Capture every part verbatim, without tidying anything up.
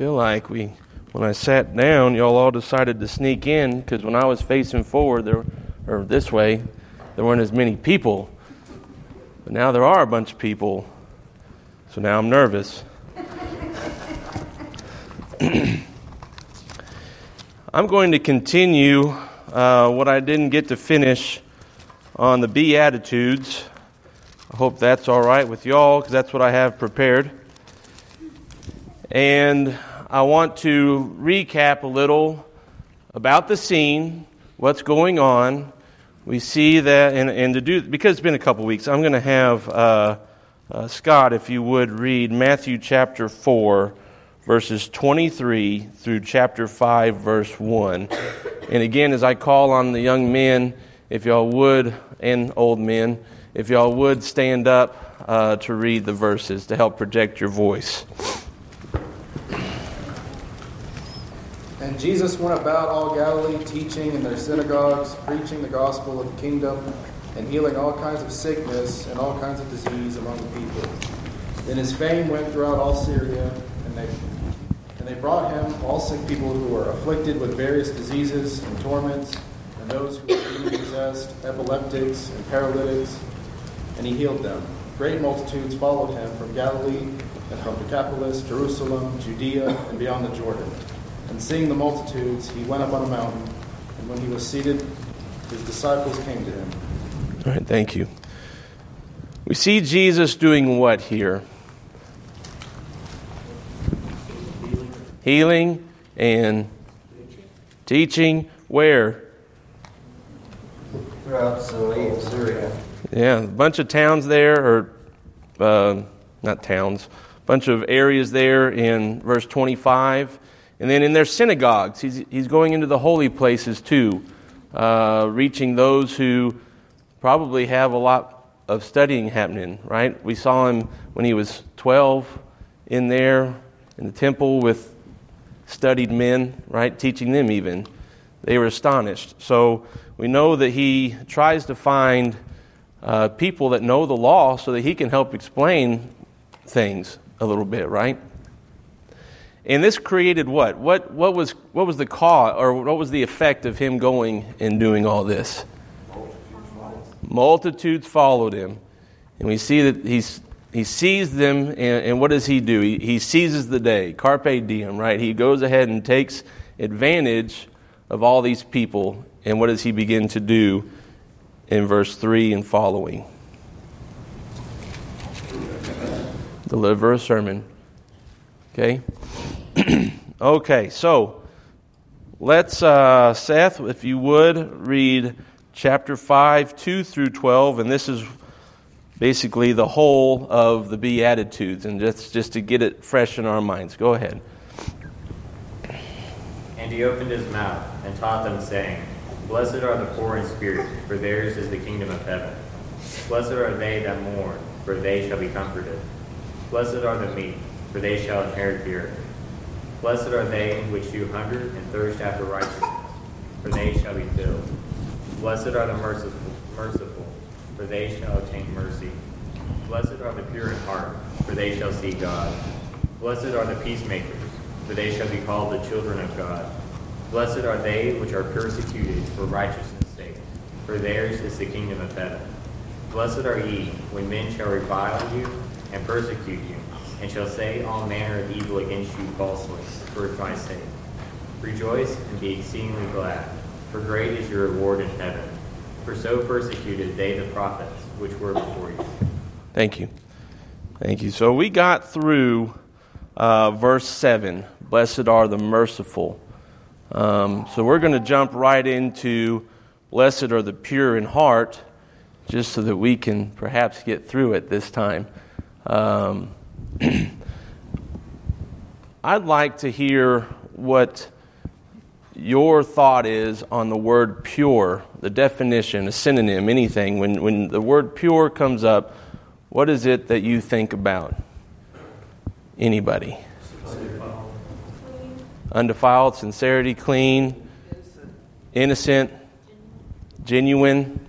feel like we, when I sat down, y'all all decided to sneak in, because when I was facing forward, there, or this way, there weren't as many people. But now there are a bunch of people, so now I'm nervous. I'm going to continue uh, what I didn't get to finish on the Beatitudes. I hope that's all right with y'all, because that's what I have prepared. And I want to recap a little about the scene, what's going on. We see that, and, and to do, because it's been a couple weeks, I'm going to have uh, uh, Scott, if you would, read Matthew chapter four, verses twenty-three through chapter five, verse one. And again, as I call on the young men, if y'all would, and old men, if y'all would stand up uh, to read the verses to help project your voice. And Jesus went about all Galilee, teaching in their synagogues, preaching the gospel of the kingdom, and healing all kinds of sickness and all kinds of disease among the people. Then his fame went throughout all Syria, and they and they brought him all sick people who were afflicted with various diseases and torments, and those who were demon-possessed, epileptics, and paralytics, and he healed them. Great multitudes followed him from Galilee and from Decapolis, Jerusalem, Judea, and beyond the Jordan. And seeing the multitudes, he went up on a mountain, and when he was seated, his disciples came to him. All right, thank you. We see Jesus doing what here? Healing and teaching. Where? Throughout Syria. Yeah, a bunch of towns there, or uh, not towns, a bunch of areas there in verse twenty-five. And then in their synagogues, he's he's going into the holy places too, uh, reaching those who probably have a lot of studying happening, right? We saw him when he was twelve in there in the temple with studied men, right? Teaching them even. They were astonished. So we know that he tries to find uh, people that know the law so that he can help explain things a little bit, right? And this created what? What what was what was the cause, or what was the effect of him going and doing all this? Multitudes followed him. And we see that he's he sees them, and, and what does he do? He, he seizes the day, carpe diem, right? He goes ahead and takes advantage of all these people. And what does he begin to do in verse three and following? Deliver a sermon. Okay? Okay, so let's, uh, Seth, if you would, read chapter five, two through twelve, and this is basically the whole of the Beatitudes, and just, just to get it fresh in our minds. Go ahead. And he opened his mouth and taught them, saying, Blessed are the poor in spirit, for theirs is the kingdom of heaven. Blessed are they that mourn, for they shall be comforted. Blessed are the meek, for they shall inherit the earth. Blessed are they which do hunger and thirst after righteousness, for they shall be filled. Blessed are the merciful, merciful, for they shall obtain mercy. Blessed are the pure in heart, for they shall see God. Blessed are the peacemakers, for they shall be called the children of God. Blessed are they which are persecuted for righteousness' sake, for theirs is the kingdom of heaven. Blessed are ye, when men shall revile you and persecute you, and shall say all manner of evil against you falsely, for my sake. Rejoice and be exceedingly glad, for great is your reward in heaven. For so persecuted they the prophets which were before you. Thank you. Thank you. So we got through uh, verse seven. Blessed are the merciful. Um, so we're going to jump right into blessed are the pure in heart, just so that we can perhaps get through it this time. Um, I'd like to hear what your thought is on the word pure, the definition, a synonym, anything. When when the word pure comes up, what is it that you think about? Anybody? Undefiled. Undefiled, sincerity, clean, innocent, genuine.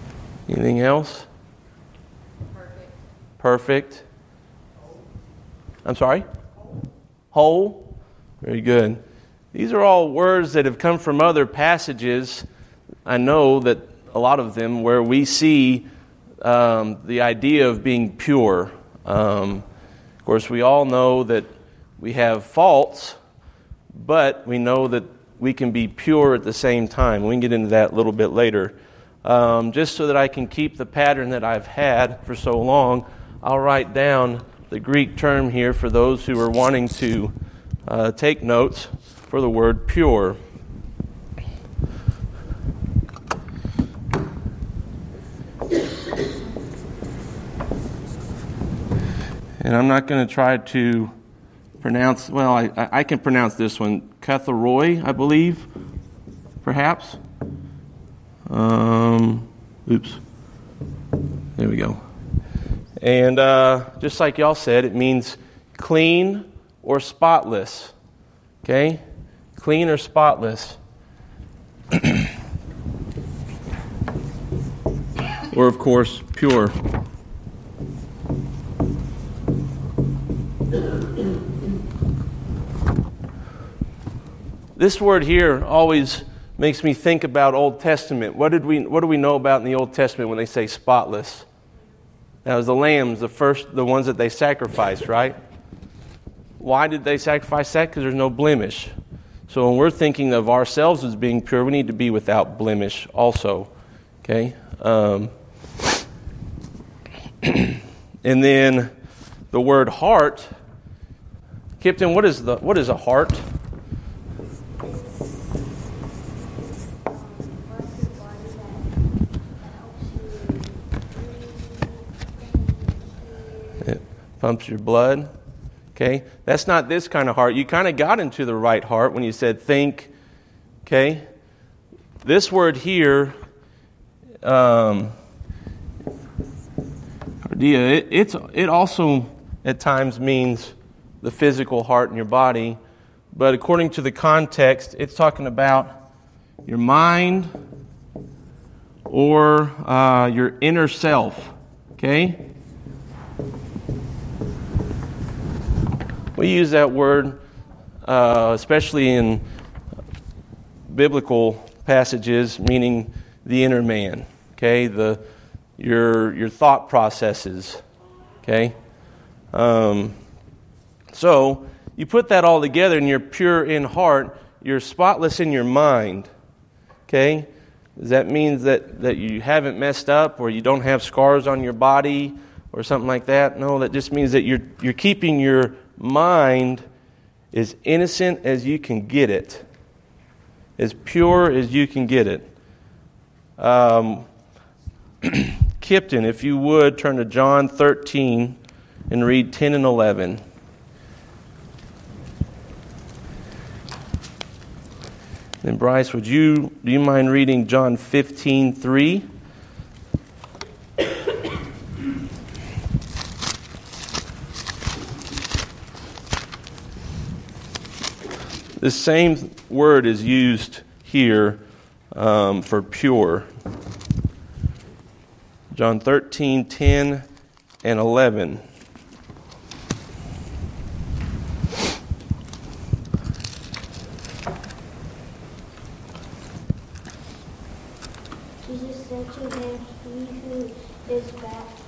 Anything else? Perfect. Perfect. I'm sorry? Whole. Very good. These are all words that have come from other passages. I know that a lot of them where we see um, the idea of being pure. Um, of course, we all know that we have faults, but we know that we can be pure at the same time. We can get into that a little bit later. Um, just so that I can keep the pattern that I've had for so long, I'll write down the Greek term here for those who are wanting to uh, take notes for the word pure. And I'm not going to try to pronounce, well, I, I can pronounce this one, katharoi, I believe, perhaps. Um, oops. There we go. And uh, just like y'all said, it means clean or spotless. Okay? Clean or spotless. Or, of course, pure. This word here always makes me think about Old Testament. What did we what do we know about in the Old Testament when they say spotless? That was the lambs, the first the ones that they sacrificed, right? Why did they sacrifice that? Because there's no blemish. So when we're thinking of ourselves as being pure, we need to be without blemish also. Okay? Um, and then the word heart. Kipton, what is the what is a heart? It pumps your blood. Okay? That's not this kind of heart. You kind of got into the right heart when you said think. Okay? This word here, um, it, it's, it also at times means the physical heart in your body. But according to the context, it's talking about your mind or uh, your inner self. Okay? We use that word, uh, especially in biblical passages, meaning the inner man. Okay, the your your thought processes. Okay, um, so you put that all together, and you're pure in heart. You're spotless in your mind. Okay, does that mean that that you haven't messed up, or you don't have scars on your body, or something like that? No, that just means that you're you're keeping your mind as innocent as you can get it, as pure as you can get it. Um, Kipton, if you would, turn to John thirteen and read ten and eleven. And Bryce, would you do you mind reading John fifteen three? The same word is used here um, for pure. John thirteen, ten, and eleven. Jesus said to him, "He who is bath,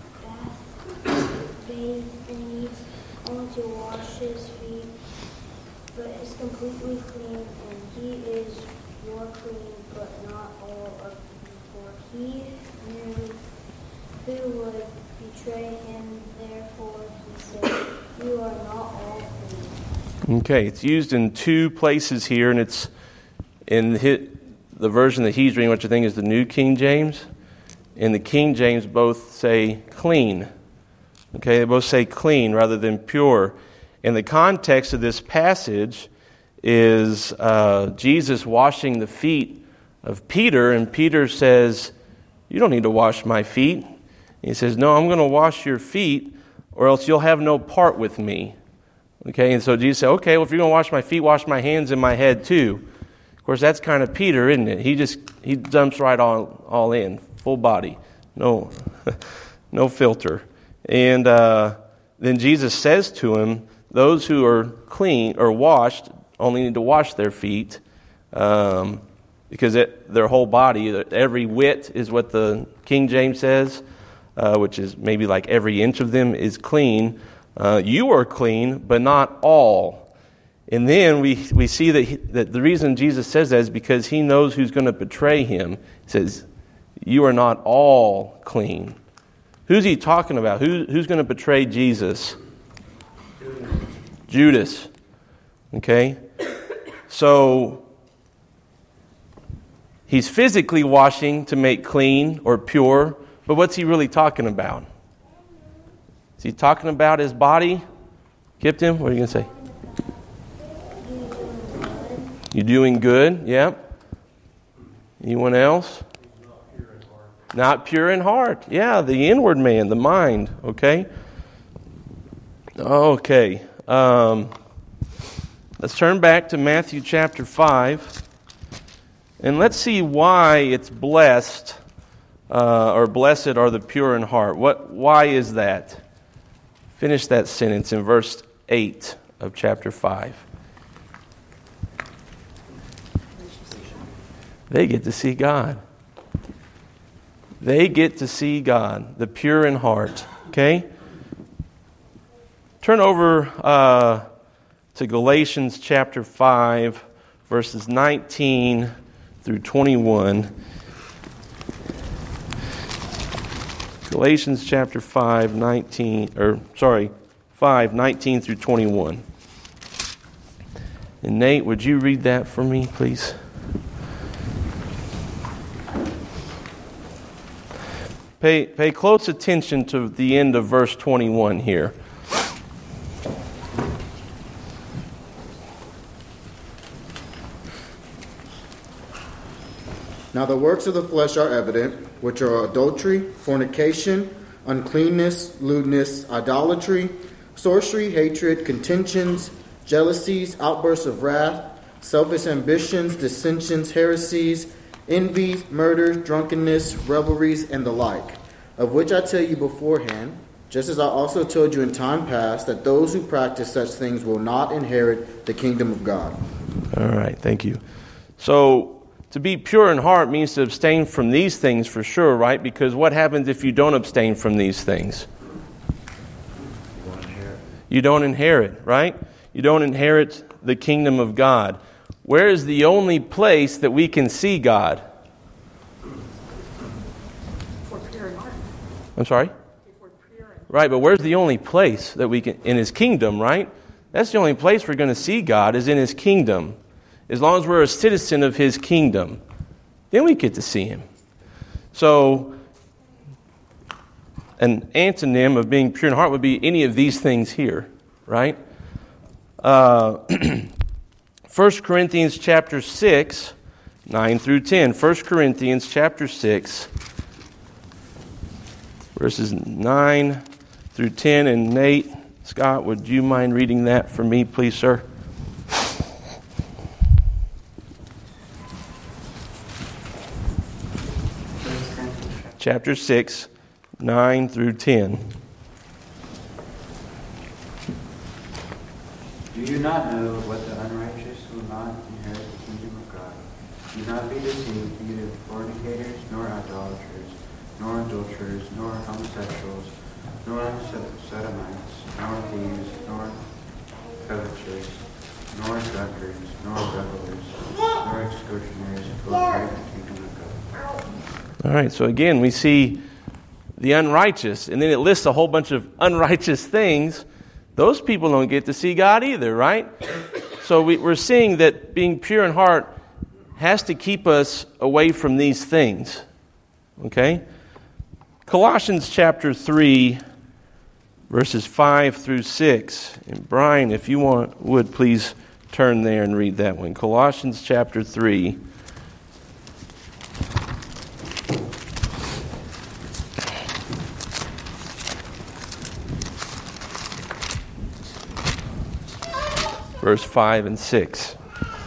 bath, bathed needs only to wash his feet, but is completely clean, and he is more clean, but not all of you. For he knew who would betray him, therefore he said, you are not all clean." Okay, it's used in two places here, and it's in the, the version that he's reading, which I think is the New King James. And the King James both say clean. Okay, they both say clean rather than pure. And the context of this passage is uh, Jesus washing the feet of Peter, and Peter says, "You don't need to wash my feet." And he says, "No, I'm going to wash your feet, or else you'll have no part with me." Okay, and so Jesus said, "Okay, well, if you're going to wash my feet, wash my hands and my head too." Of course, that's kind of Peter, isn't it? He just he jumps right all all in, full body, no no filter. And uh, then Jesus says to him, those who are clean or washed only need to wash their feet, um, because it, their whole body, every whit is what the King James says, uh, which is maybe like every inch of them is clean. Uh, you are clean, but not all. And then we we see that, he, that the reason Jesus says that is because he knows who's going to betray him. He says, you are not all clean. Who's he talking about? Who, who's going to betray Jesus? Judas. Judas. Okay? So, he's physically washing to make clean or pure, but what's he really talking about? Is he talking about his body? Kipton, what are you going to say? You're doing good, yep. Anyone else? Not pure in heart. Yeah, the inward man, the mind, okay? Okay. Um, let's turn back to Matthew chapter five. And let's see why it's blessed, uh, or blessed are the pure in heart. What? Why is that? Finish that sentence in verse eight of chapter five. They get to see God. They get to see God, the pure in heart. Okay? Turn over uh, to Galatians chapter five, verses nineteen through twenty-one. Galatians chapter five, nineteen, or sorry, five, nineteen through twenty-one. And Nate, would you read that for me, please? Pay, pay close attention to the end of verse twenty-one here. Now the works of the flesh are evident, which are adultery, fornication, uncleanness, lewdness, idolatry, sorcery, hatred, contentions, jealousies, outbursts of wrath, selfish ambitions, dissensions, heresies, envies, murders, drunkenness, revelries, and the like, of which I tell you beforehand, just as I also told you in time past, that those who practice such things will not inherit the kingdom of God. All right, thank you. So, to be pure in heart means to abstain from these things for sure, right? Because what happens if you don't abstain from these things? You don't inherit. You don't inherit, right? You don't inherit the kingdom of God. Where is the only place that we can see God? For pure in heart. I'm sorry? For pure in Right, but where's the only place that we can, in His kingdom, right? That's the only place we're going to see God is in His kingdom. As long as we're a citizen of His kingdom, then we get to see Him. So, an antonym of being pure in heart would be any of these things here, right? Uh, First Corinthians chapter six, nine through ten. First Corinthians chapter six, verses nine through ten. And Nate, Scott, would you mind reading that for me, please, sir? Chapter six, nine through ten. Do you not know what the unrighteous will not inherit the kingdom of God? Do not be deceived, neither fornicators, nor idolaters, nor adulterers, nor homosexuals, nor sodomites, nor thieves, nor covetous, nor drunkards, nor revelers, nor extortioners will inherit the kingdom of God. All right, so again, we see the unrighteous, and then it lists a whole bunch of unrighteous things. Those people don't get to see God either, right? So we, we're seeing that being pure in heart has to keep us away from these things, okay? Colossians chapter three, verses five through six. And Brian, if you want, would please turn there and read that one. Colossians chapter three. Verse five and six.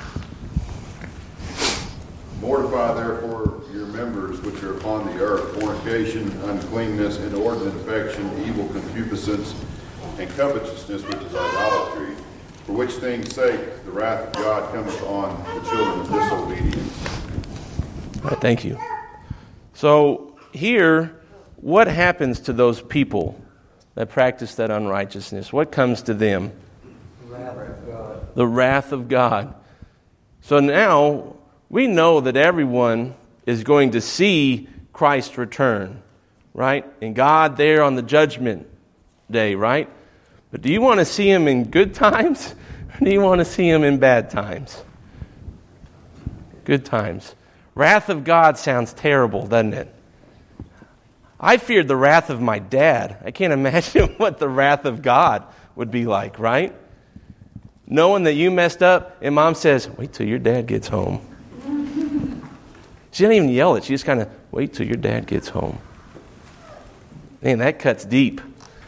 Mortify therefore your members which are upon the earth, fornication, uncleanness, inordinate affection, evil concupiscence, and covetousness, which is idolatry, for which things' sake the wrath of God cometh on the children of disobedience. All right, thank you. So here, what happens to those people that practice that unrighteousness? What comes to them? Wrath of God. The wrath of God. So now we know that everyone is going to see Christ return, right? And God there on the judgment day, right? But do you want to see him in good times? Or do you want to see him in bad times? Good times. Wrath of God sounds terrible, doesn't it? I feared the wrath of my dad. I can't imagine what the wrath of God would be like, right? Knowing that you messed up, and mom says, wait till your dad gets home. She didn't even yell it. She just kind of, wait till your dad gets home. Man, that cuts deep.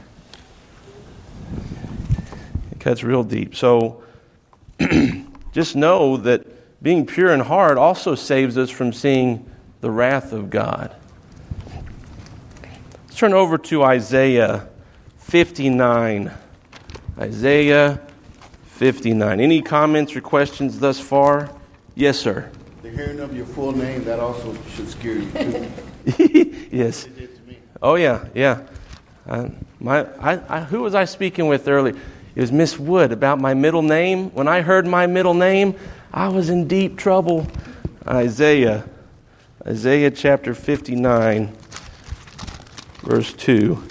It cuts real deep. So just know that being pure in heart also saves us from seeing the wrath of God. Let's turn over to Isaiah fifty-nine. Isaiah fifty-nine. Any comments or questions thus far? Yes, sir. The hearing of your full name, that also should scare you too. Yes. Oh, yeah, yeah. Uh, my, I, I, who was I speaking with earlier? It was Miss Wood about my middle name. When I heard my middle name, I was in deep trouble. Isaiah, Isaiah chapter fifty-nine, verse two.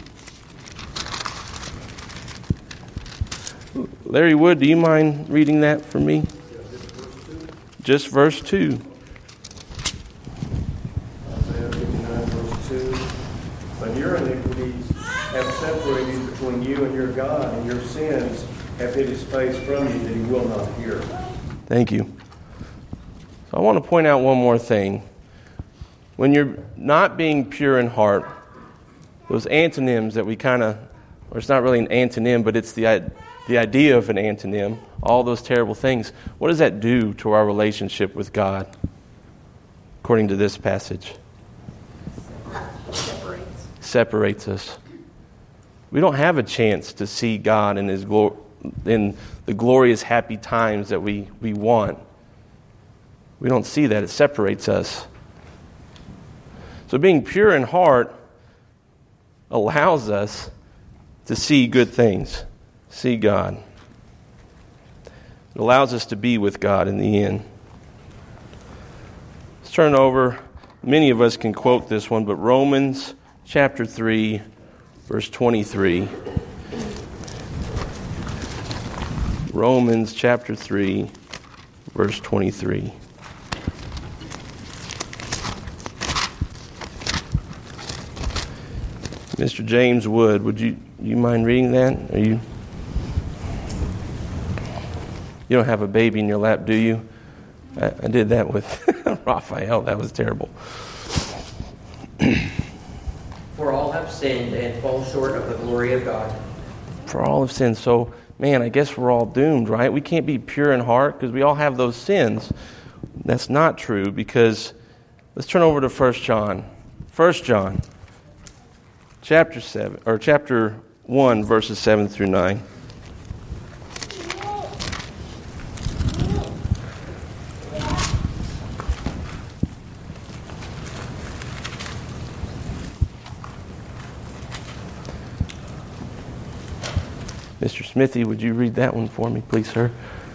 Larry Wood, do you mind reading that for me? Just verse two. Isaiah fifty-nine, verse two. But your iniquities have separated between you and your God, and your sins have hid his face from you that he will not hear. Thank you. So I want to point out one more thing. When you're not being pure in heart, those antonyms that we kind of, or it's not really an antonym, but it's the the idea of an antonym, all those terrible things, what does that do to our relationship with God, according to this passage? Separates. Separates us. We don't have a chance to see God in His glo- in the glorious, happy times that we, we want. We don't see that. It separates us. So being pure in heart allows us to see good things. See God. It allows us to be with God in the end. Let's turn over. Many of us can quote this one, but Romans chapter three, verse twenty-three. Romans chapter three, verse twenty-three. Mister James Wood, would you you mind reading that? Are you You don't have a baby in your lap, do you? I, I did that with Raphael. That was terrible. For all have sinned and fall short of the glory of God. For all have sinned. So, man, I guess we're all doomed, right? We can't be pure in heart because we all have those sins. That's not true because let's turn over to First John. First John, chapter seven or chapter one, verses seven through nine. Mister Smithy, would you read that one for me, please, sir?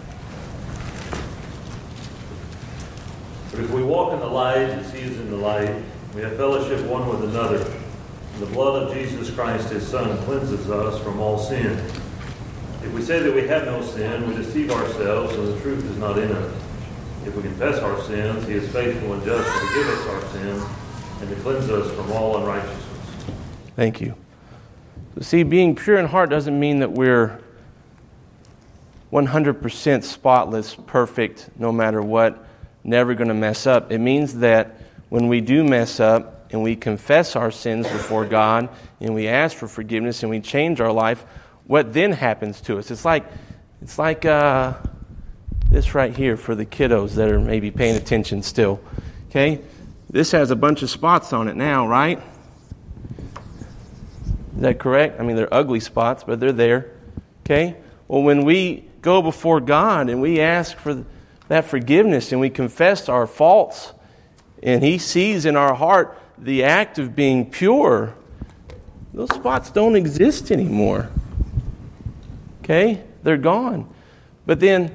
But if we walk in the light as he is in the light, we have fellowship one with another. And the blood of Jesus Christ, his Son, cleanses us from all sin. If we say that we have no sin, we deceive ourselves, and the truth is not in us. If we confess our sins, he is faithful and just to forgive us our sins and to cleanse us from all unrighteousness. Thank you. So see, being pure in heart doesn't mean that we're one hundred percent spotless, perfect, no matter what, never going to mess up. It means that when we do mess up and we confess our sins before God and we ask for forgiveness and we change our life, what then happens to us? It's like it's like uh, this right here for the kiddos that are maybe paying attention still. Okay? This has a bunch of spots on it now, right? Is that correct? I mean, they're ugly spots, but they're there. Okay? Well, when we go before God and we ask for that forgiveness and we confess our faults, and He sees in our heart the act of being pure, those spots don't exist anymore. Okay? They're gone. But then,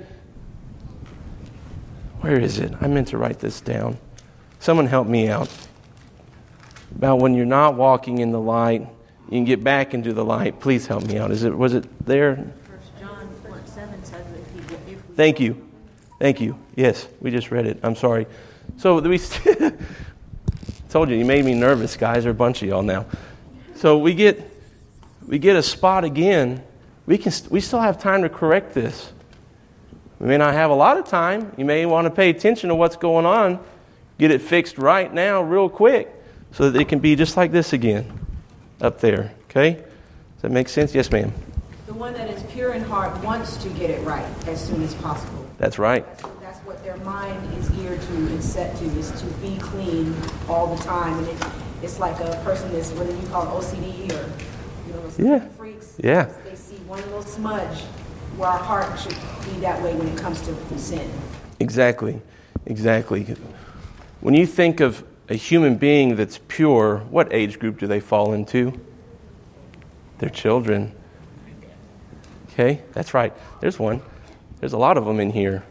where is it? I meant to write this down. Someone help me out. About when you're not walking in the light, you can get back into the light. Please help me out. Is it? Was it there? First John one seven says if he, if we Thank you. Thank you. Yes, we just read it. I'm sorry. So we told you, you made me nervous, guys. There are a bunch of y'all now. So we get we get a spot again. We can we still have time to correct this. We may not have a lot of time. You may want to pay attention to what's going on. Get it fixed right now, real quick, so that it can be just like this again, up there. Okay? Does that make sense? Yes, ma'am. The one that is pure in heart wants to get it right as soon as possible. That's right. That's, that's what their mind is geared to and set to, is to be clean all the time. And it, it's like a person that's, what do you call it, O C D or, you know, yeah. freaks. Yeah. They see one little smudge, where our heart should be that way when it comes to sin. Exactly. Exactly. When you think of a human being that's pure, what age group do they fall into? They're children. Okay, that's right. There's one. There's a lot of them in here.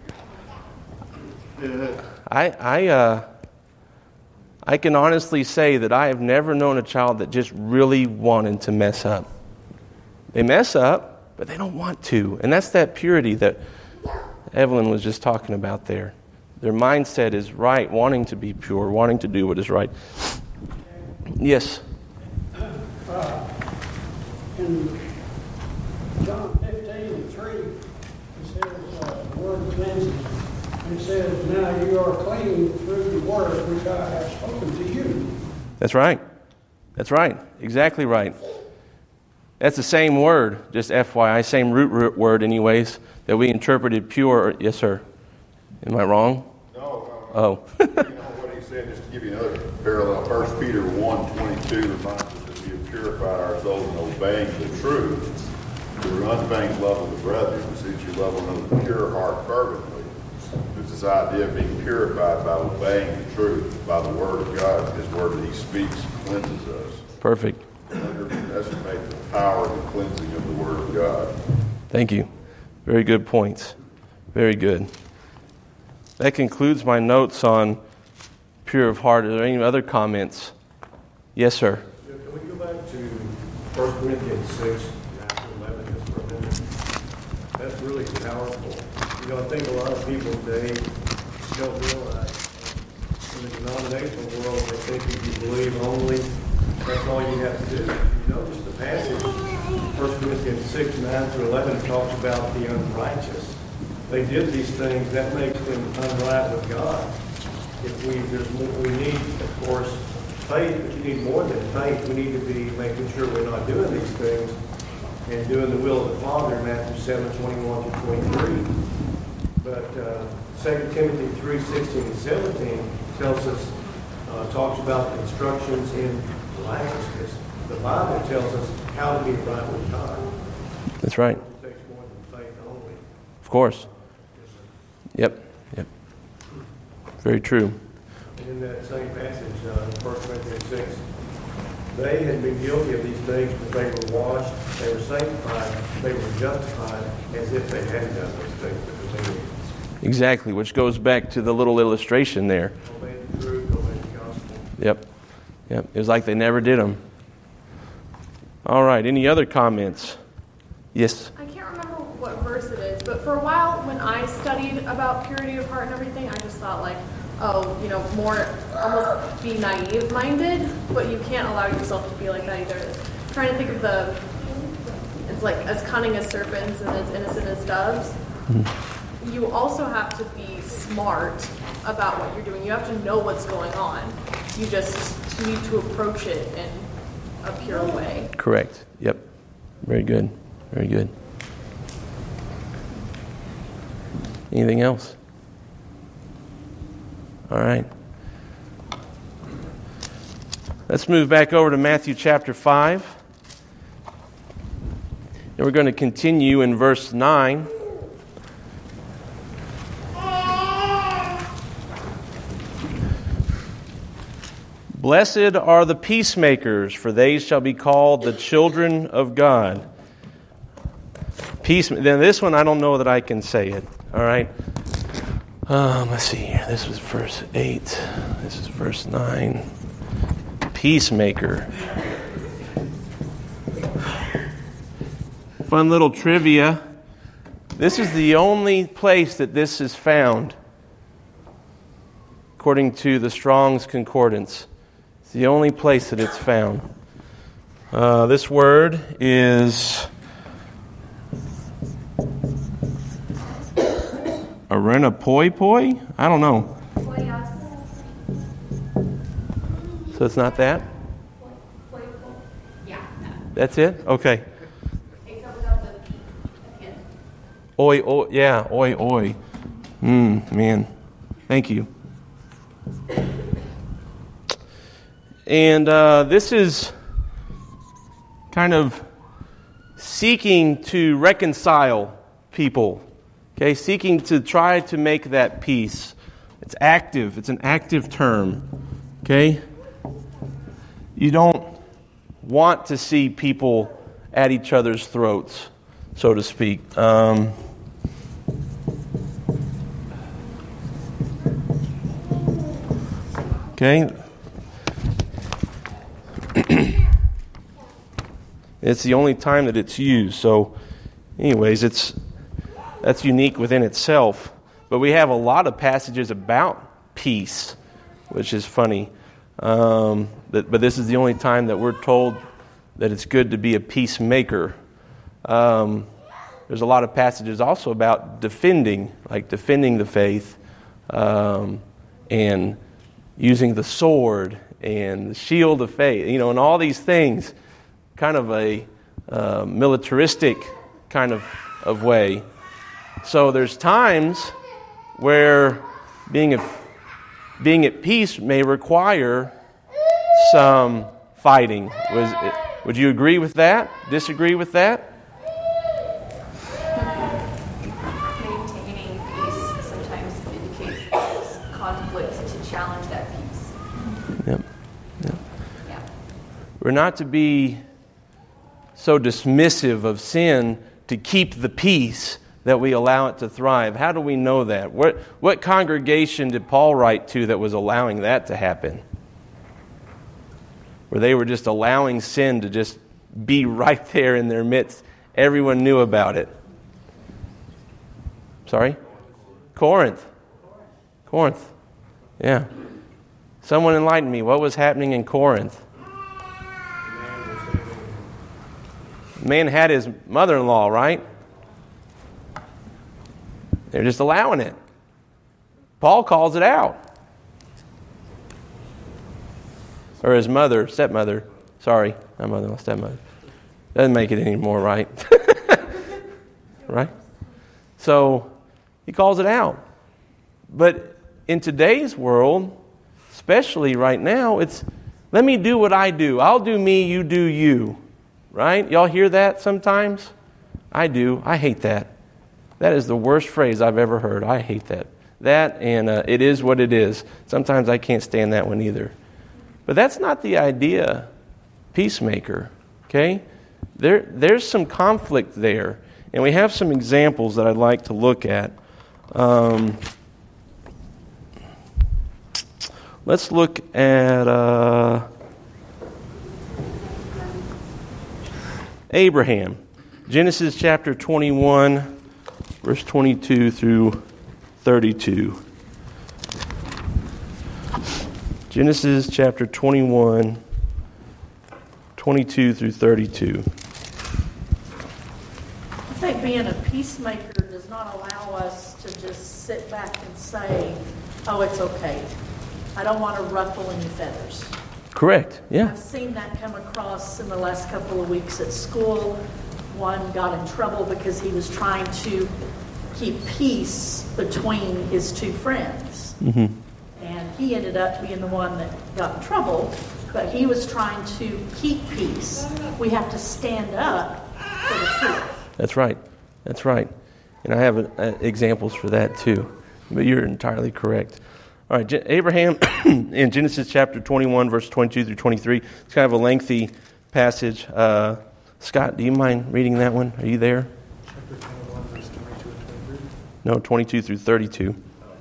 I I uh, I can honestly say that I have never known a child that just really wanted to mess up. They mess up, but they don't want to. And that's that purity that Evelyn was just talking about there. Their mindset is right, wanting to be pure, wanting to do what is right. Yes? Uh, in John fifteen and three, it says, uh, the word cleanses. And it says, now you are clean through the word which I have spoken to you. That's right. That's right. Exactly right. That's the same word, just F Y I, same root, root word anyways, that we interpreted pure. Yes, sir. Am I wrong? No, no, no. Oh. You know what he said, just to give you another parallel, First Peter one twenty-two reminds us that we have purified our souls in obeying the truth through unfeigned love of the brethren, and see that you love one another with a pure heart fervently. There's this idea of being purified by obeying the truth, by the word of God. His word that He speaks cleanses us. Perfect. Underestimate the power and the cleansing of the word of God. Thank you. Very good points. Very good. That concludes my notes on pure of heart. Are there any other comments? Yes, sir. Yeah, can we go back to First Corinthians six, nine to eleven, just for a minute? That's really powerful. You know, I think a lot of people today don't realize in the denominational world, they think if you believe only, that's all you have to do. You notice the passage, First Corinthians six, nine to eleven, talks about the unrighteous. They did these things, that makes them unright with God. If we, there's more, we need, of course, faith, but you need more than faith. We need to be making sure we're not doing these things and doing the will of the Father in Matthew seven, twenty-one to twenty-three. But uh, Second Timothy three, sixteen and seventeen tells us, uh, talks about the instructions in righteousness. The Bible tells us how to be right with God. That's right. It takes more than faith only. Of course. Yep. Yep. Very true. And in that same passage, uh, in First Corinthians six, they had been guilty of these things, but they were washed, they were sanctified, they were justified as if they hadn't done those things because they were. Exactly, which goes back to the little illustration there. Obey the truth, obey the gospel. Yep. Yep. It was like they never did them. All right. Any other comments? Yes. I can't remember what verse it is, but for a while when I studied about purity of heart and everything, I just thought like, oh, you know, more almost be naive-minded, but you can't allow yourself to be like that either. I'm trying to think of the, it's like as cunning as serpents and as innocent as doves. Mm-hmm. You also have to be smart about what you're doing. You have to know what's going on. You just need to approach it in a pure way. Correct. Yep. Very good. Very good. Anything else? All right. Let's move back over to Matthew chapter five. And we're going to continue in verse nine. Blessed are the peacemakers, for they shall be called the children of God. Peace. Then this one, I don't know that I can say it. All right. Um, let's see here. This was verse eight. This is verse nine. Peacemaker. Fun little trivia. This is the only place that this is found, according to the Strong's Concordance. It's the only place that it's found. Uh, this word is arenapoipoi? I don't know. So it's not that? That's it? Okay. Oi, oi, yeah, oi, oi. Mmm, man. Thank you. And uh, this is kind of seeking to reconcile people. Okay, seeking to try to make that peace. It's active. It's an active term. Okay? You don't want to see people at each other's throats, so to speak. Um, okay? It's the only time that it's used. So, anyways, it's that's unique within itself. But we have a lot of passages about peace, which is funny. Um, but, but this is the only time that we're told that it's good to be a peacemaker. Um, there's a lot of passages also about defending, like defending the faith, um, and using the sword and the shield of faith, you know, and all these things, kind of a uh, militaristic kind of, of way. So there's times where being a, being at peace may require some fighting. Was it, would you agree with that? Disagree with that? Maintaining peace sometimes indicates conflict to challenge that peace. Yep. Yep. Yeah. We're not to be so dismissive of sin to keep the peace that we allow it to thrive. How do we know that? What, what congregation did Paul write to that was allowing that to happen? Where they were just allowing sin to just be right there in their midst. Everyone knew about it. Sorry? Corinth. Corinth. Yeah. Someone enlighten me. What was happening in Corinth? The man had his mother-in-law, right? They're just allowing it. Paul calls it out. Or his mother, stepmother. Sorry, not mother-in-law, stepmother. Doesn't make it anymore, right? Right? So, he calls it out. But in today's world, especially right now, it's, let me do what I do. I'll do me, you do you. Right? Y'all hear that sometimes? I do. I hate that. That is the worst phrase I've ever heard. I hate that. That and uh, it is what it is. Sometimes I can't stand that one either. But that's not the idea, peacemaker. Okay? There, there's some conflict there. And we have some examples that I'd like to look at. Um, let's look at uh, Abraham. Genesis chapter twenty-one, verse twenty-two through thirty-two. Genesis chapter twenty-one, twenty-two through thirty-two. I think being a peacemaker does not allow us to just sit back and say, oh, it's okay. I don't want to ruffle any feathers. Correct, yeah. I've seen that come across in the last couple of weeks at school. One got in trouble because he was trying to keep peace between his two friends. Mm-hmm. And he ended up being the one that got in trouble. but he was trying to keep peace. We have to stand up for the truth. That's right. That's right. And I have uh, examples for that too. But you're entirely correct. All right, Je- Abraham in Genesis chapter twenty-one, verse twenty-two through twenty-three. It's kind of a lengthy passage. Uh, Scott, do you mind reading that one? Are you there? Chapter twenty-one, verse twenty-two and twenty-three? No, twenty-two through thirty-two.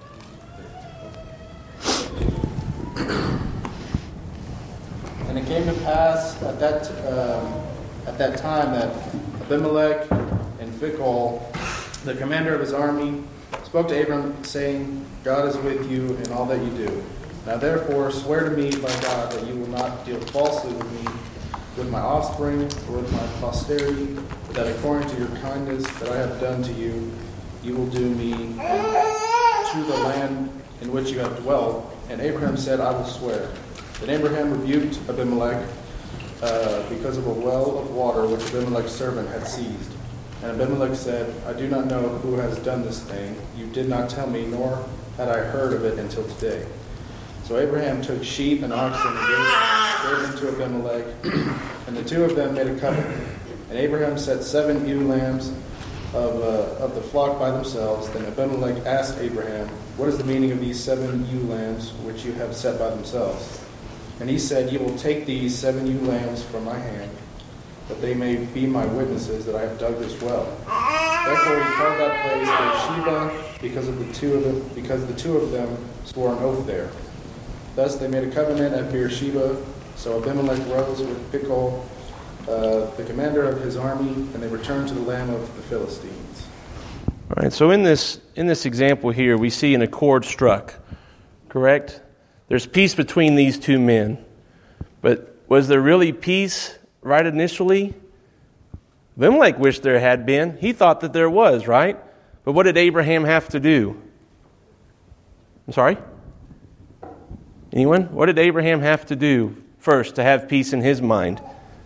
And it came to pass at that um, at that time that Abimelech and Phicol, the commander of his army, spoke to Abram, saying, God is with you in all that you do. Now therefore swear to me by God that you will not deal falsely with me, with my offspring, or with my posterity, but that according to your kindness that I have done to you, you will do me to the land in which you have dwelt. And Abraham said, I will swear. Then Abraham rebuked Abimelech uh, because of a well of water which Abimelech's servant had seized. And Abimelech said, I do not know who has done this thing. You did not tell me, nor had I heard of it until today. So Abraham took sheep and oxen and gave, gave them to Abimelech, and the two of them made a covenant. And Abraham set seven ewe lambs of, uh, of the flock by themselves. Then Abimelech asked Abraham, what is the meaning of these seven ewe lambs which you have set by themselves? And he said, you will take these seven ewe lambs from my hand, that they may be my witnesses that I have dug this well. Therefore he called that place Beersheba, because of the two of them, because the two of them swore an oath there. Thus they made a covenant at Beersheba. So Abimelech rose with Phicol, uh, the commander of his army, and they returned to the land of the Philistines. All right. So in this in this example here, we see an accord struck. Correct? There's peace between these two men, but was there really peace right initially? Abimelech wished there had been. He thought that there was, right? But what did Abraham have to do? I'm sorry? Anyone? What did Abraham have to do first to have peace in his mind?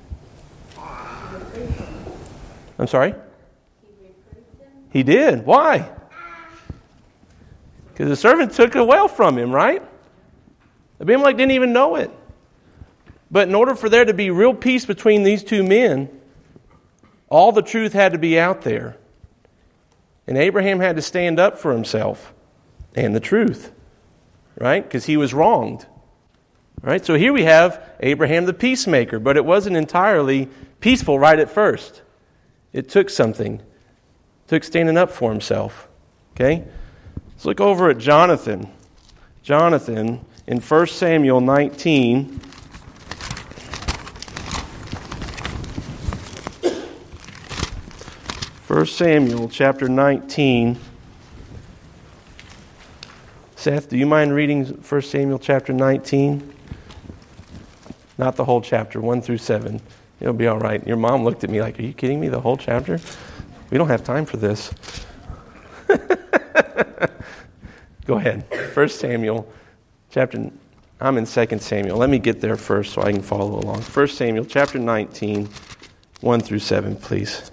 I'm sorry? He did. Why? Because the servant took a well from him, right? Abimelech didn't even know it. But in order for there to be real peace between these two men, all the truth had to be out there. And Abraham had to stand up for himself and the truth, right? Because he was wronged. Right? So here we have Abraham the peacemaker, but it wasn't entirely peaceful right at first. It took something. It took standing up for himself. Okay? Let's look over at Jonathan. Jonathan in First Samuel nineteen. First Samuel chapter nineteen. Seth, do you mind reading First Samuel chapter nineteen? Not the whole chapter, one through seven. It'll be all right. Your mom looked at me like, are you kidding me? The whole chapter? We don't have time for this. Go ahead. First Samuel chapter, I'm in Second Samuel. Let me get there first so I can follow along. First Samuel chapter nineteen, one through seven, please.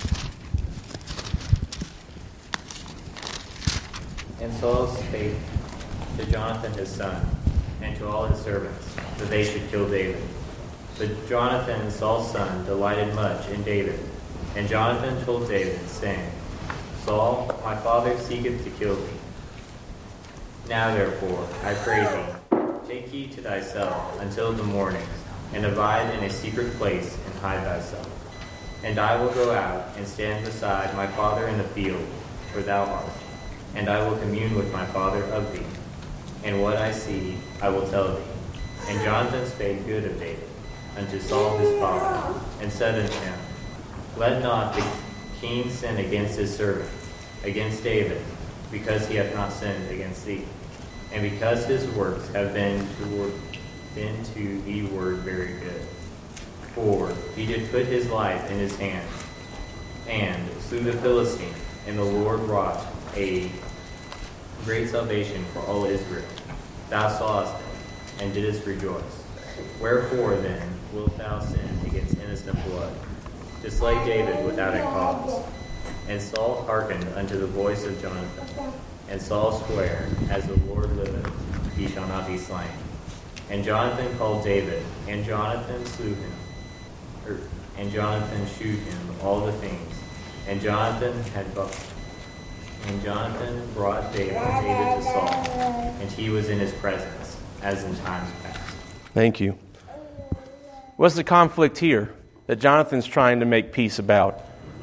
And Saul spake to Jonathan his son, and to all his servants, that they should kill David. But Jonathan, Saul's son, delighted much in David. And Jonathan told David, saying, Saul, my father seeketh to kill thee. Now therefore, I pray thee, take heed to thyself until the morning, and abide in a secret place, and hide thyself. And I will go out and stand beside my father in the field, where thou art, and I will commune with my father of thee. And what I see, I will tell thee. And Jonathan spake good of David unto Saul his father, and said unto him, Let not the king sin against his servant, against David, because he hath not sinned against thee, and because his works have been toward, been to thee word very good. For he did put his life in his hand, and slew the Philistine, and the Lord wrought a great salvation for all Israel. Thou sawest it, and didst rejoice. Wherefore then wilt thou sin against innocent blood, to slay David without a cause? And Saul hearkened unto the voice of Jonathan. And Saul sware, As the Lord liveth, he shall not be slain. And Jonathan called David, and Jonathan slew him, or, and Jonathan shewed him all the things. And Jonathan had bu- and Jonathan brought David, David to Saul, and he was in his presence, as in times past. Thank you. What's the conflict here that Jonathan's trying to make peace about?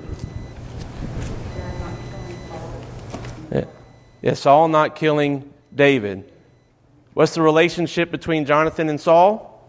Yeah, yeah Saul not killing David. What's the relationship between Jonathan and Saul?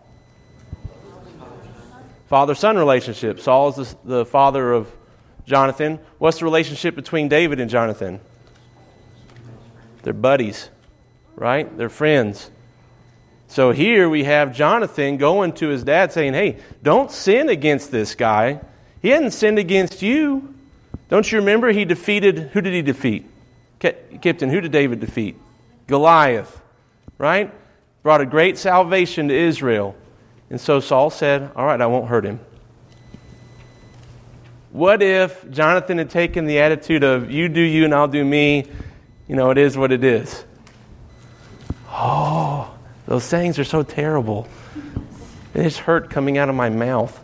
Father-son relationship. Saul is the, the father of Jonathan. What's the relationship between David and Jonathan? They're buddies, right? They're friends. So here we have Jonathan going to his dad saying, hey, don't sin against this guy. He hadn't sinned against you. Don't you remember he defeated, who did he defeat? Kipton, who did David defeat? Goliath, right? Brought a great salvation to Israel. And so Saul said, all right, I won't hurt him. What if Jonathan had taken the attitude of, you do you and I'll do me, you know, it is what it is. Oh, those sayings are so terrible. They just hurt coming out of my mouth.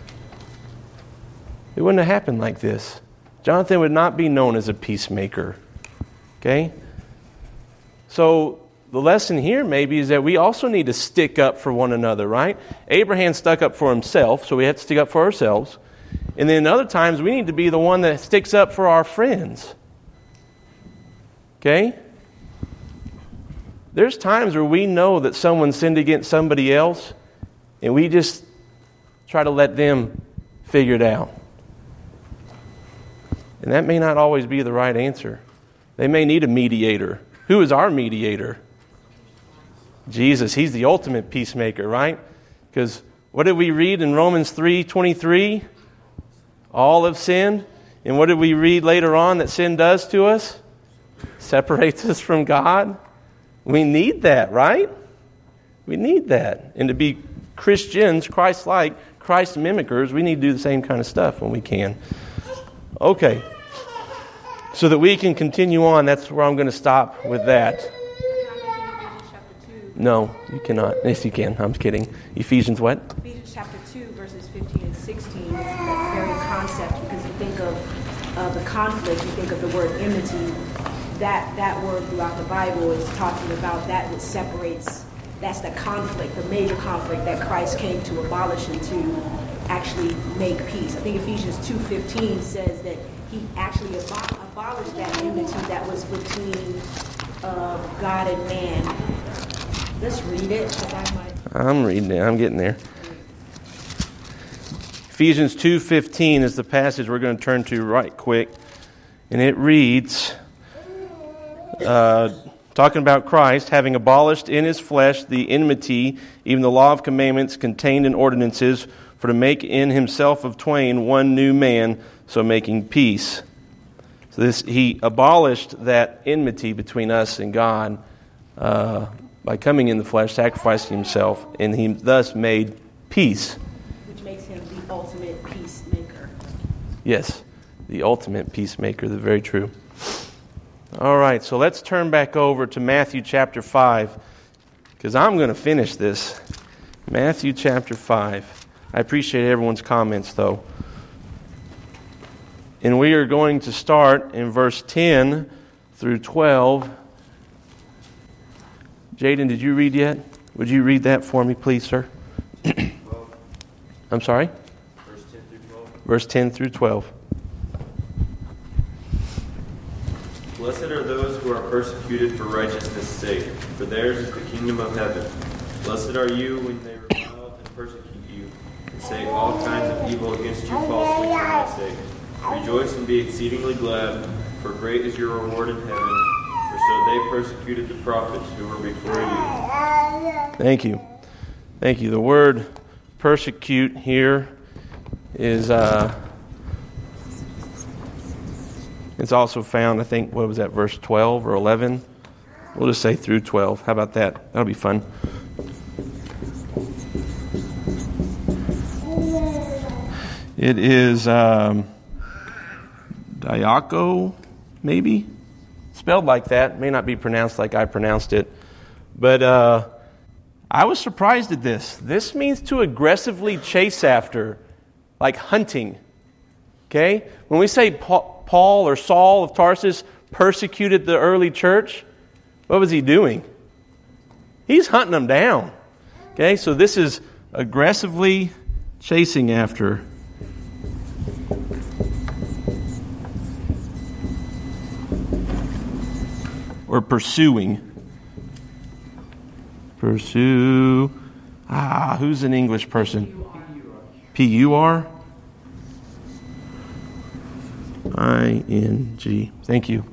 It wouldn't have happened like this. Jonathan would not be known as a peacemaker. Okay? So the lesson here maybe is that we also need to stick up for one another, right? Abraham stuck up for himself, so we have to stick up for ourselves. And then other times we need to be the one that sticks up for our friends. Okay? There's times where we know that someone sinned against somebody else, and we just try to let them figure it out. And that may not always be the right answer. They may need a mediator. Who is our mediator? Jesus. He's the ultimate peacemaker, right? Because what did we read in Romans three twenty-three? All have sinned. And what did we read later on that sin does to us? Separates us from God. We need that, right? We need that. And to be Christians, Christ-like, Christ-mimickers, we need to do the same kind of stuff when we can. Okay. So that we can continue on, that's where I'm going to stop with that. No, you cannot. Yes, you can. I'm kidding. Ephesians what? Ephesians chapter two, verses fifteen and sixteen is that very concept, because you think of uh, the conflict, you think of the word enmity. That, that word throughout the Bible is talking about that which separates, that's the conflict, the major conflict that Christ came to abolish and to actually make peace. I think Ephesians two fifteen says that he actually abo- abolished that enmity that was between uh, God and man. Let's read it, because I might... I'm reading it. I'm getting there. Ephesians two fifteen is the passage we're going to turn to right quick. And it reads, uh, talking about Christ, having abolished in his flesh the enmity, even the law of commandments contained in ordinances, for to make in himself of twain one new man, so making peace. So this, he abolished that enmity between us and God uh, by coming in the flesh, sacrificing himself, and he thus made peace. Which makes him the ultimate peacemaker. Yes, the ultimate peacemaker, the very true. All right, so let's turn back over to Matthew chapter five, because I'm going to finish this. Matthew chapter five. I appreciate everyone's comments, though. And we are going to start in verse ten through twelve. Jaden, did you read yet? Would you read that for me, please, sir? I'm sorry? Verse ten through twelve. Verse ten through twelve. Blessed are those who are persecuted for righteousness' sake, for theirs is the kingdom of heaven. Blessed are you when they revile and persecute you, and say all kinds of evil against you falsely for my sake. Rejoice and be exceedingly glad, for great is your reward in heaven, for so they persecuted the prophets who were before you. Thank you. Thank you. The word persecute here is... Uh, It's also found, I think, what was that, verse twelve or eleven? We'll just say through twelve. How about that? That'll be fun. It is um, diaco, maybe? Spelled like that. May not be pronounced like I pronounced it. But uh, I was surprised at this. This means to aggressively chase after, like hunting. Okay? When we say Paul or Saul of Tarsus persecuted the early church, what was he doing? He's hunting them down. Okay? So this is aggressively chasing after. Or pursuing. Pursue. Ah, who's an English person? P U R? I N G. Thank you.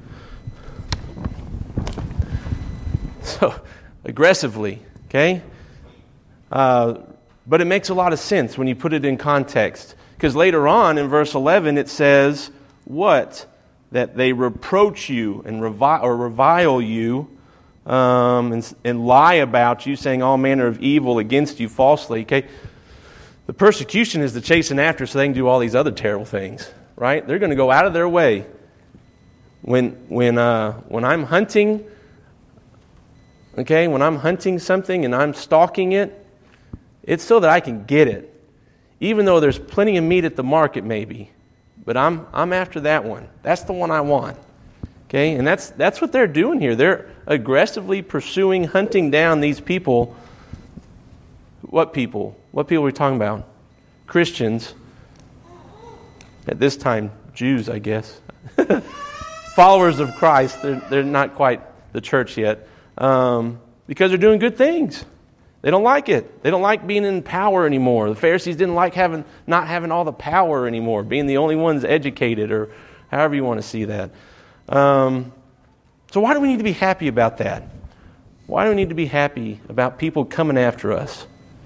So, aggressively, okay? Uh, but it makes a lot of sense when you put it in context. Because later on in verse eleven it says, what? That they reproach you and revi- or revile you um, and, and lie about you, saying all manner of evil against you falsely. Okay, the persecution is the chasing after so they can do all these other terrible things, right? They're going to go out of their way. When when uh, when I'm hunting, okay, when I'm hunting something and I'm stalking it, it's so that I can get it, even though there's plenty of meat at the market, maybe. But I'm I'm after that one. That's the one I want. Okay, and that's that's what they're doing here. They're aggressively pursuing, hunting down these people. What people? What people are we talking about? Christians. At this time, Jews, I guess. Followers of Christ. They're they're not quite the church yet, um, because they're doing good things. They don't like it. They don't like being in power anymore. The Pharisees didn't like having not having all the power anymore, being the only ones educated, or however you want to see that. Um, so why do we need to be happy about that? Why do we need to be happy about people coming after us?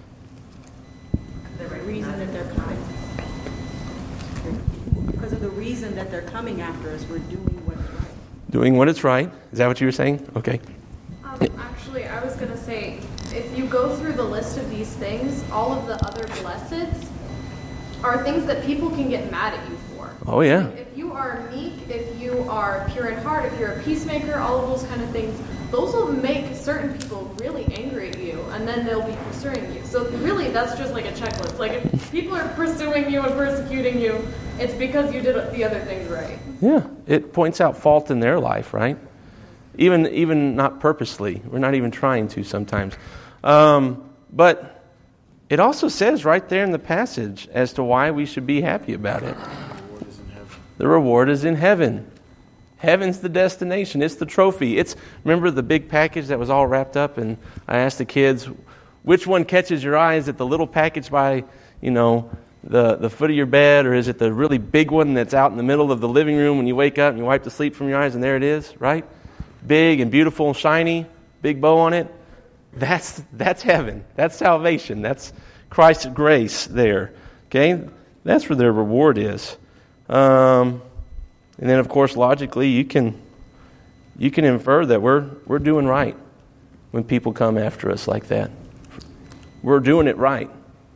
The reason that they're coming. Because of the reason that they're coming after us, we're doing what is right. Doing what is right? Is that what you were saying? Okay. Um, actually, I was going to say, if you go through the list of these things, all of the other blesseds are things that people can get mad at you for. Oh, yeah. If you are meek, if you are pure in heart, if you're a peacemaker, all of those kind of things, those will make certain people really angry at you, and then they'll be pursuing you. So really, that's just like a checklist. Like, if people are pursuing you and persecuting you, it's because you did the other things right. Yeah, it points out fault in their life, right? Even even not purposely. We're not even trying to sometimes. Um, but it also says right there in the passage as to why we should be happy about it. The reward is in heaven. Heaven's the destination. It's the trophy. It's remember the big package that was all wrapped up, and I asked the kids, which one catches your eye? Is it the little package by, you know, the, the foot of your bed, or is it the really big one that's out in the middle of the living room when you wake up and you wipe the sleep from your eyes, and there it is, right? Big and beautiful and shiny, big bow on it. That's that's heaven. That's salvation. That's Christ's grace there. Okay? That's where their reward is. Um, and then, of course, logically, you can you can infer that we're we're doing right when people come after us like that. We're doing it right.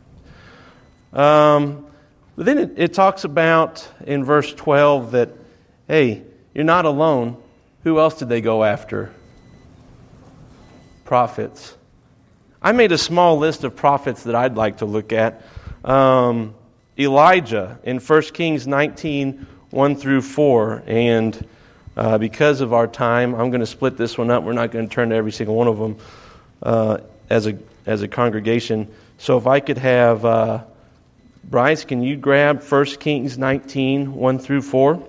Um, but then it, it talks about in verse twelve that, hey, you're not alone. Who else did they go after? Prophets. I made a small list of prophets that I'd like to look at. Um, Elijah in First Kings nineteen, one through four. And uh, because of our time, I'm going to split this one up. We're not going to turn to every single one of them uh, as a as a congregation. So if I could have uh, Bryce, can you grab First Kings nineteen, one through four?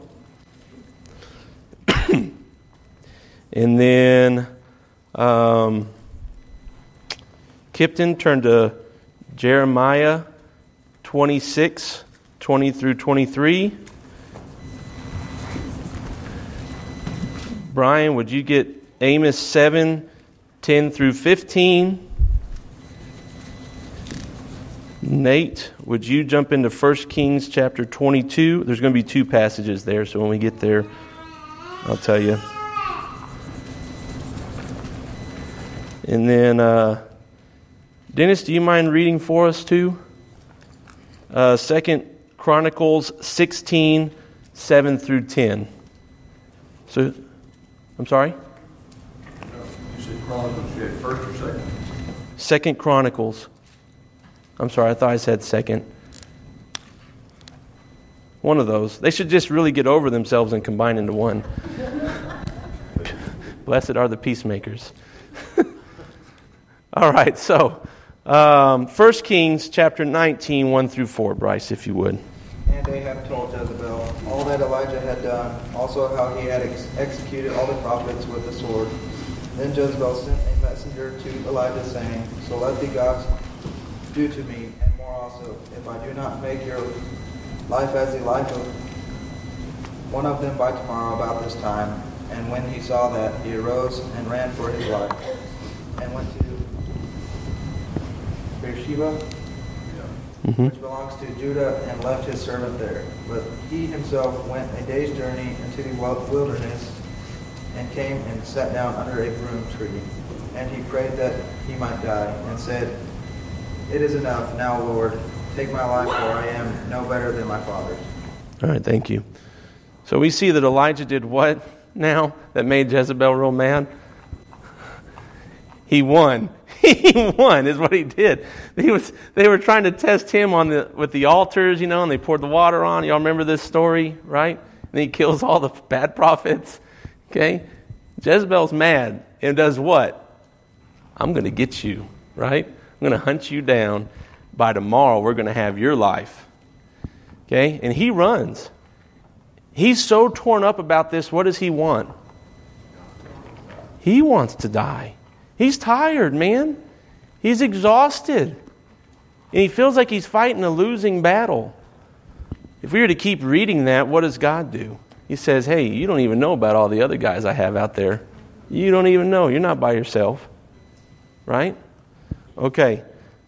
And then um, Kipton, turn to Jeremiah twenty-six, twenty through twenty-three. Brian, would you get Amos seven, ten through fifteen? Nate, would you jump into First Kings chapter twenty-two? There's going to be two passages there, so when we get there, I'll tell you. And then, uh, Dennis, do you mind reading for us too? Uh, Second Chronicles sixteen, seven through ten. So, I'm sorry? You said Chronicles, you had first or second? Second Chronicles. I'm sorry, I thought I said second. One of those. They should just really get over themselves and combine into one. Blessed are the peacemakers. All right, so um, First Kings chapter nineteen, one through four, Bryce, if you would. And Ahab told Jezebel all that Elijah had done, also how he had ex- executed all the prophets with the sword. Then Jezebel sent a messenger to Elijah, saying, So let the gods do to me, and more also, if I do not make your life as the life of one of them by tomorrow about this time. And when he saw that, he arose and ran for his life, and went to Beersheba, Mm-hmm. which belongs to Judah, and left his servant there. But he himself went a day's journey into the wilderness, and came and sat down under a broom tree. And he prayed that he might die, and said, It is enough now, Lord. Take my life, for I am no better than my father's. All right, thank you. So we see that Elijah did what now that made Jezebel real mad? He won. He won is what he did. He was. They were trying to test him on the with the altars, you know, and they poured the water on. Y'all remember this story, right? And he kills all the bad prophets. Okay? Jezebel's mad and does what? I'm going to get you, right? I'm going to hunt you down. By tomorrow, we're going to have your life. Okay? And he runs. He's so torn up about this. What does he want? He wants to die. He's tired, man. He's exhausted. And he feels like he's fighting a losing battle. If we were to keep reading that, what does God do? He says, hey, you don't even know about all the other guys I have out there. You don't even know. You're not by yourself. Right? Okay.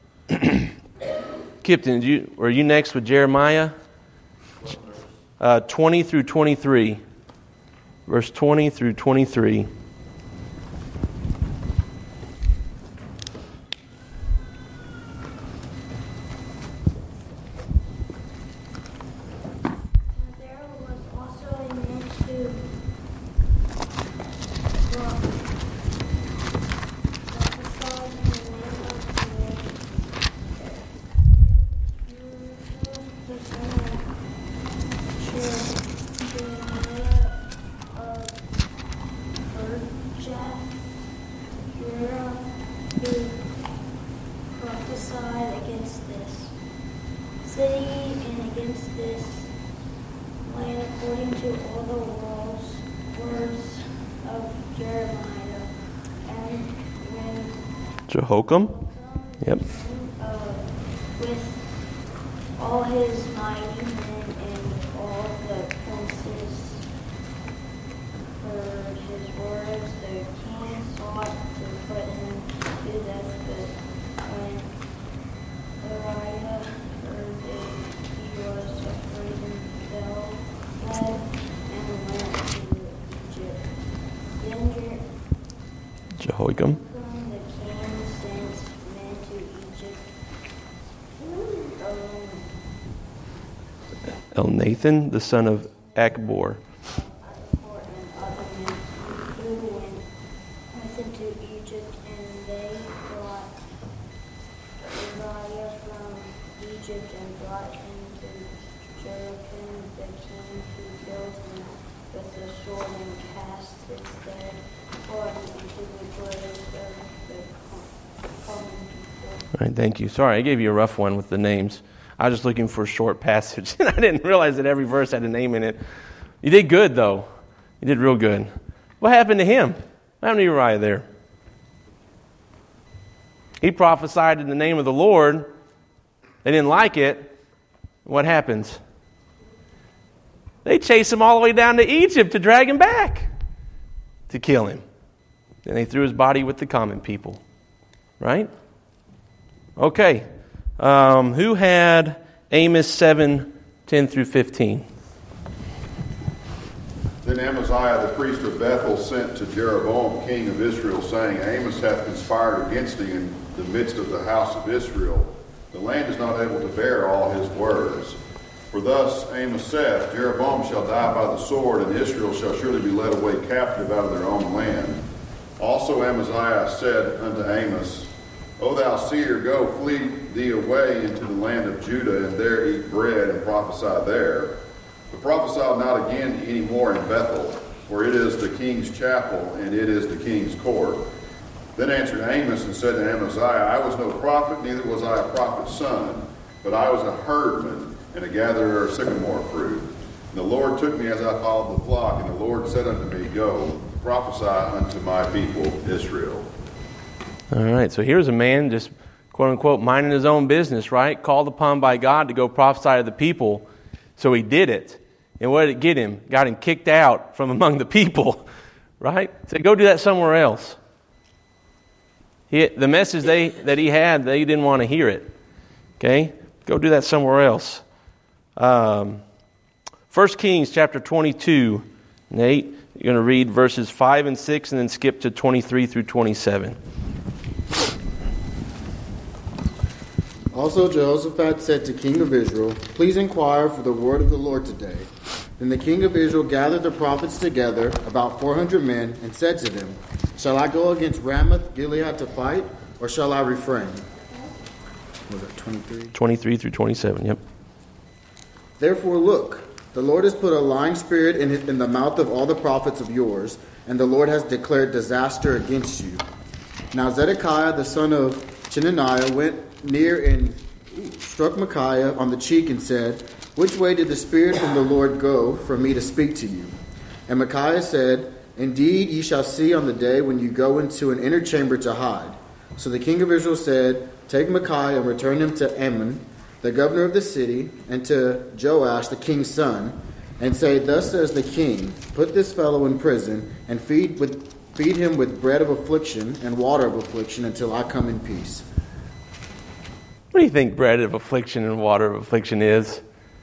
Kipton, you, were you next with Jeremiah? Uh, twenty through twenty-three. Verse twenty through twenty-three. Jehoiakim? Yep. Uh, with all his mighty men and all the princes heard his words, the king sought to put him to death, but when Uriah heard that he was afraid and fell, fled, and went to Egypt. Then Jehoiakim? Elnathan, the son of Achbor. All right, thank you. Sorry, I gave you a rough one with the names. I was just looking for a short passage, and I didn't realize that every verse had a name in it. You did good, though. You did real good. What happened to him? What happened to Uriah there? He prophesied in the name of the Lord. They didn't like it. What happens? They chase him all the way down to Egypt to drag him back to kill him. Then they threw his body with the common people. Right? Okay. Um, who had Amos seven, ten through fifteen? Then Amaziah the priest of Bethel sent to Jeroboam king of Israel, saying, Amos hath conspired against thee in the midst of the house of Israel. The land is not able to bear all his words. For thus Amos saith, Jeroboam shall die by the sword, and Israel shall surely be led away captive out of their own land. Also Amaziah said unto Amos, O thou seer, go, flee thee away into the land of Judah, and there eat bread and prophesy there. But prophesy not again any more in Bethel, for it is the king's chapel, and it is the king's court. Then answered Amos and said to Amaziah, I was no prophet, neither was I a prophet's son, but I was a herdman and a gatherer of sycamore fruit. And the Lord took me as I followed the flock, and the Lord said unto me, Go, prophesy unto my people Israel. All right, so here's a man just, quote-unquote, minding his own business, right? Called upon by God to go prophesy to the people. So he did it. And what did it get him? Got him kicked out from among the people, right? Said, go do that somewhere else. He, the message they that he had, they didn't want to hear it. Okay? Go do that somewhere else. Um, First Kings chapter twenty-two. Nate, you're going to read verses five and six and then skip to twenty-three through twenty-seven. Also Jehoshaphat said to king of Israel, Please inquire for the word of the Lord today. Then the king of Israel gathered the prophets together, about four hundred men, and said to them, Shall I go against Ramoth Gilead to fight, or shall I refrain? Was it twenty-three? twenty-three through twenty-seven, yep. Therefore look, the Lord has put a lying spirit in, in the mouth of all the prophets of yours, and the Lord has declared disaster against you. Now Zedekiah the son of Chenaniah went near and struck Micaiah on the cheek and said, Which way did the Spirit from the Lord go for me to speak to you? And Micaiah said, Indeed, ye shall see on the day when you go into an inner chamber to hide. So the king of Israel said, Take Micaiah and return him to Ammon, the governor of the city, and to Joash, the king's son, and say, Thus says the king, Put this fellow in prison, and feed with feed him with bread of affliction and water of affliction until I come in peace. What do you think bread of affliction and water of affliction is?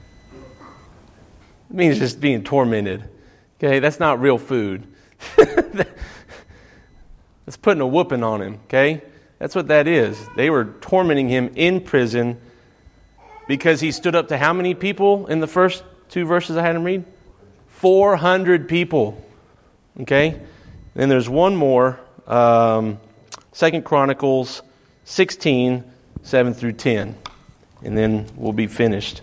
It means just being tormented. Okay, that's not real food. That's putting a whooping on him, okay? That's what that is. They were tormenting him in prison because he stood up to how many people in the first two verses I had him read? four hundred people, okay? Then there's one more, um, Second Chronicles sixteen, seven through ten. And then we'll be finished.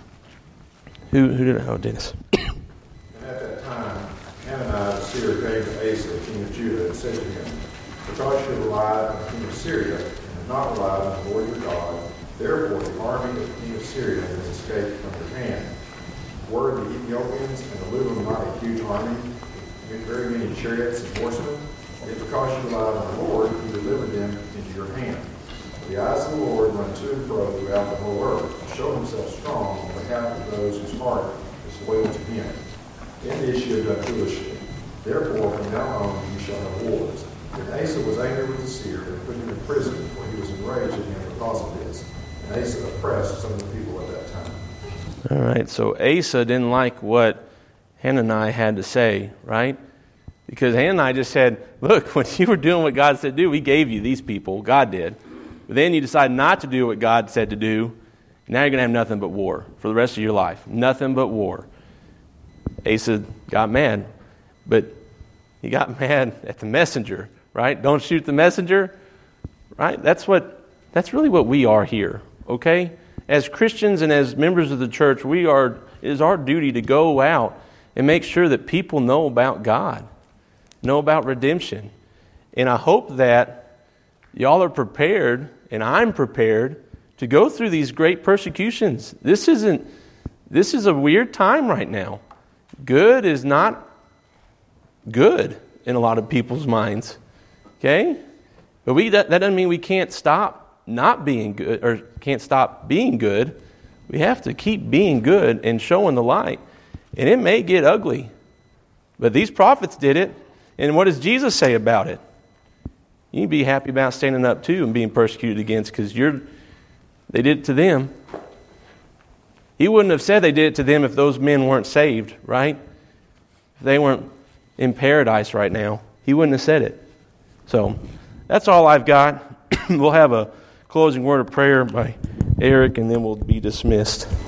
Who, who did it? Oh, Dennis. And at that time, Hananiah the seer came to Asa, king of Judah, and said to him, Because you relied on the king of Syria, and have not relied on the Lord your God, therefore the army of the king of Syria has escaped from your hand. Were the Ethiopians and the Lubim not a huge army, with very many chariots and horsemen? Yet because you relied on the Lord, he delivered them into your hand. The eyes of the Lord run to and fro throughout the whole earth, to show himself strong on behalf of those whose heart is loyal to him. In this you have done foolishly. Therefore, from now on you shall have wars. And Asa was angry with the seer and put him in prison, for he was enraged at him because of this. And Asa oppressed some of the people at that time. All right, so Asa didn't like what Hananiah had to say, right? Because Hananiah just said, look, when you were doing what God said to do, we gave you these people. God did. But then you decide not to do what God said to do. Now you're going to have nothing but war for the rest of your life. Nothing but war. Asa got mad. But he got mad at the messenger, right? Don't shoot the messenger, right? That's what. That's really what we are here, okay? As Christians and as members of the church, we are. It is our duty to go out and make sure that people know about God, know about redemption. And I hope that y'all are prepared, and I'm prepared, to go through these great persecutions. This isn't, this is a weird time right now. Good is not good in a lot of people's minds. Okay? But we that, that doesn't mean we can't stop not being good, or can't stop being good. We have to keep being good and showing the light. And it may get ugly. But these prophets did it. And what does Jesus say about it? You can be happy about standing up too and being persecuted against, because you're they did it to them. He wouldn't have said they did it to them if those men weren't saved, right? If they weren't in paradise right now, he wouldn't have said it. So that's all I've got. We'll have a closing word of prayer by Eric, and then we'll be dismissed.